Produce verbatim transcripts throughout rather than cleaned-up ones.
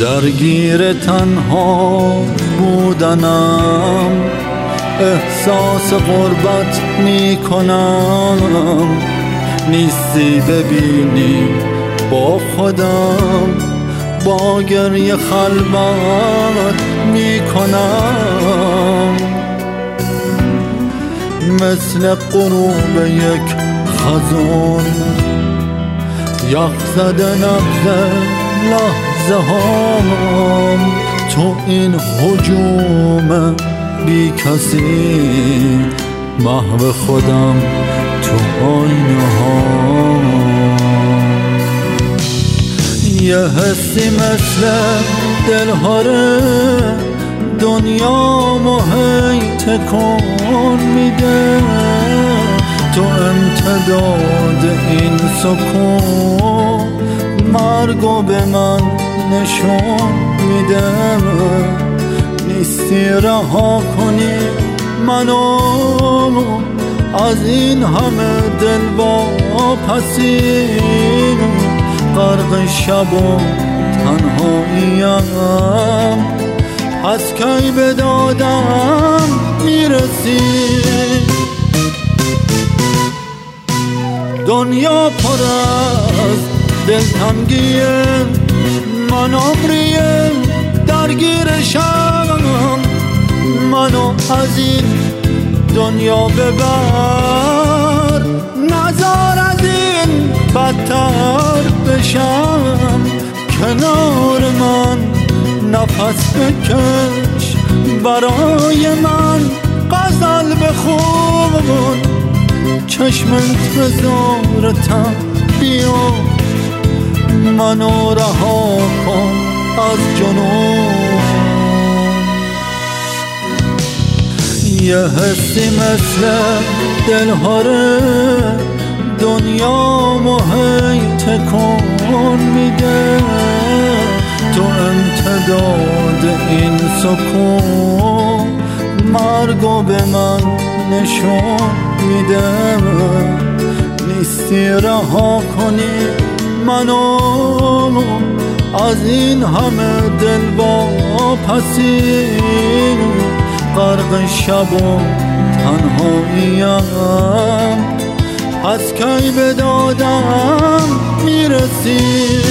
درگیر تنها بودنم، احساس غربت می کنم. نیستی ببینی با خودم، با گریه خلوت می کنم. مثل غروب یک خزان، یخ زده نبض لحظه هام. تو این هجوم بی کسی، محو خودم تو آینه ها. یه حسی مثل دلهاره دنیا هی تکون میده. تو امتداد این سکون، مرگو به من نشون میده. نیستی رها کنی منو از این همه دل با پسی. غرق شب و تنهاییم، از کی به دادم میرسی. دنیا پر از دلتنگیه، من عمریه درگیرشم. منو از این دنیا ببر، نذار از این بدتر بشم. کنار من نفس بکش، برای من غزل بخون. چشم انتظارتم بیا، منو رها کن از جنون. یه حسی مثل دلهاره دنیا هی تکون میده. تو امتداد این سکون، مرگو به من نشون میده. نیستی رها کنی منو از این همه دل با پسی. غرق شب و تنهاییم، از کی به دادم میرسی.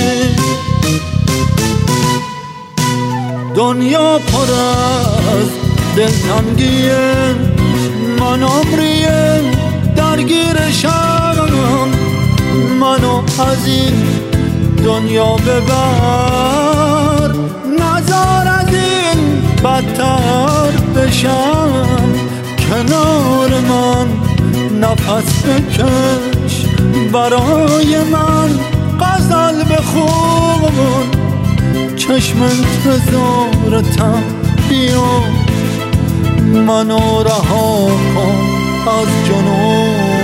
دنیا پر از دلتنگیه، من عمریه درگیرشم. منو از این دنیا ببر، نذار از این بدتر بشم. کنار من نفس بکش، برای من غزل بخون. چشم انتظارتم بیا، منو رها کن از جنون.